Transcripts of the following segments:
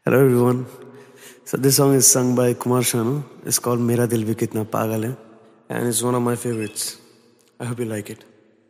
Hello everyone. So this song is sung by Kumar Sanu. It's called Mera Dil Bhi Kitna Pagal Hai, and it's one of my favorites. I hope you like it.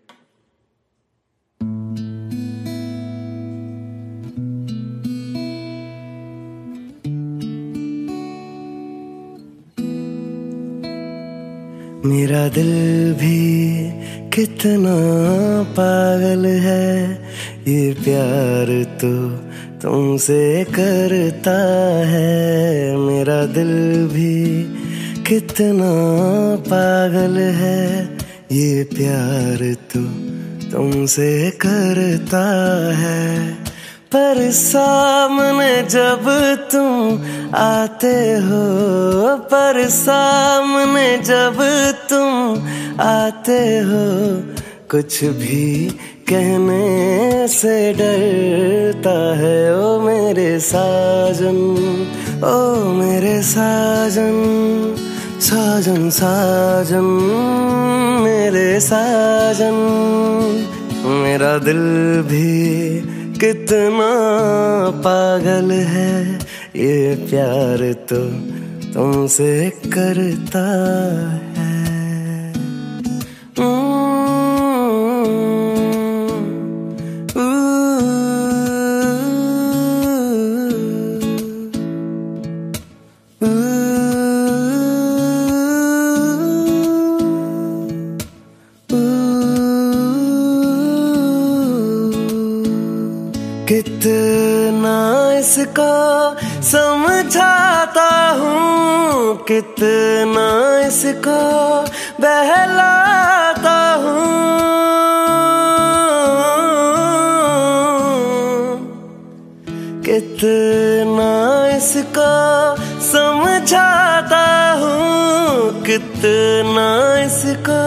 मेरा दिल भी कितना पागल है, ये प्यार तो तुमसे करता है। मेरा दिल भी कितना पागल है, ये प्यार तो तुमसे करता है। पर सामने जब तुम आते हो, पर सामने जब तुम आते हो, कुछ भी कहने से डरता है। ओ मेरे साजन, ओ मेरे साजन, साजन साजन मेरे साजन। मेरा दिल भी कितना पागल है, ये प्यार तो तुमसे करता है। कितना इसको समझाता हूँ, कितना इसको बहलाता हूँ, कितना इसको समझाता हूँ, कितना इसको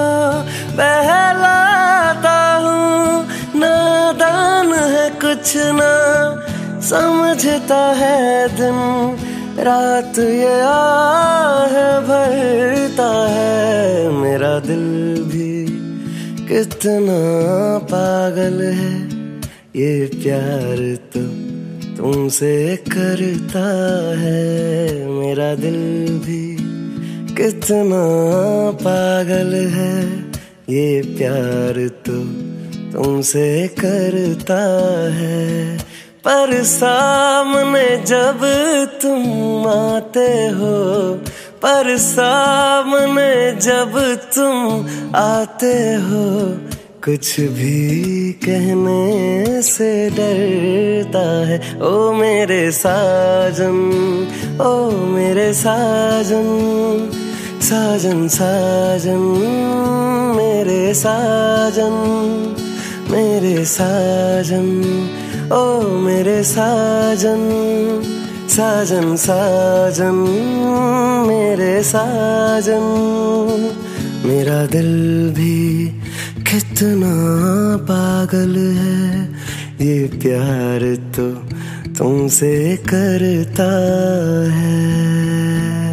बहलाता हूँ। नादान है कुछ ना समझता है, दिन रात ये आह भरता है। मेरा दिल भी कितना पागल है, ये प्यार तो तुमसे करता है। मेरा दिल भी कितना पागल है, ये प्यार तो तुमसे करता है। पर सामने जब तुम आते हो, पर सामने जब तुम आते हो, कुछ भी कहने से डरता है। ओ मेरे साजन, ओ मेरे साजन, साजन साजन मेरे साजन, मेरे साजन। ओ मेरे साजन, साजन साजन मेरे साजन। मेरा दिल भी कितना पागल है, ये प्यार तो तुमसे करता है।